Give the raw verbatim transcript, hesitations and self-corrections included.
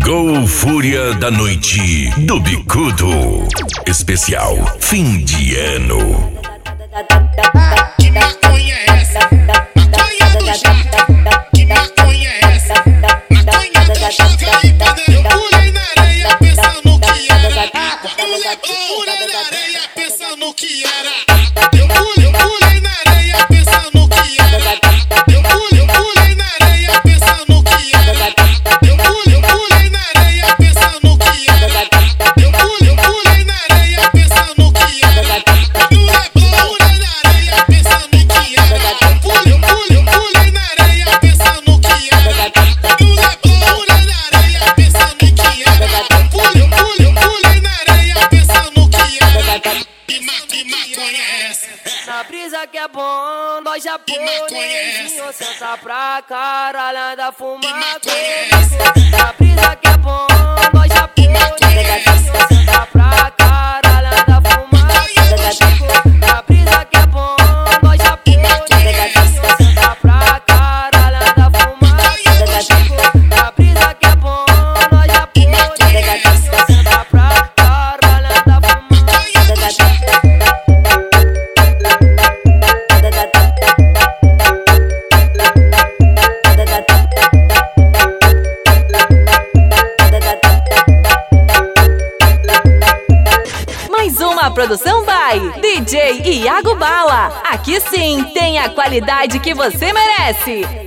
Chegou Fúria da Noite do Bicudo. Especial fim de ano. Que maconha é essa? Maconha do jato. Que maconha é essa? Maconha do jato. Eu pulei na areia pensando que era água. Eu pulei na areia pensando que era água. Eu pulei, eu pulei na areia pensando que era água. Eu pulei, eu pulei na areia pensando que era água. Eu pulei, eu pulei na areia pensando que era água. Eu pulei, eu pulei na areia pensando que era água. Na brisa que é bom, nós já põe senta pra caralho da fumada. Na brisa que é bom, nós já põe senta pra caralho da fumada. Na brisa que é bom, nós já põe senta pra caralho da fumada. Na brisa que é bom, nós já põe senta pra caralho da fumada. Uma produção by D J Iago Bala. Aqui sim tem a qualidade que você merece.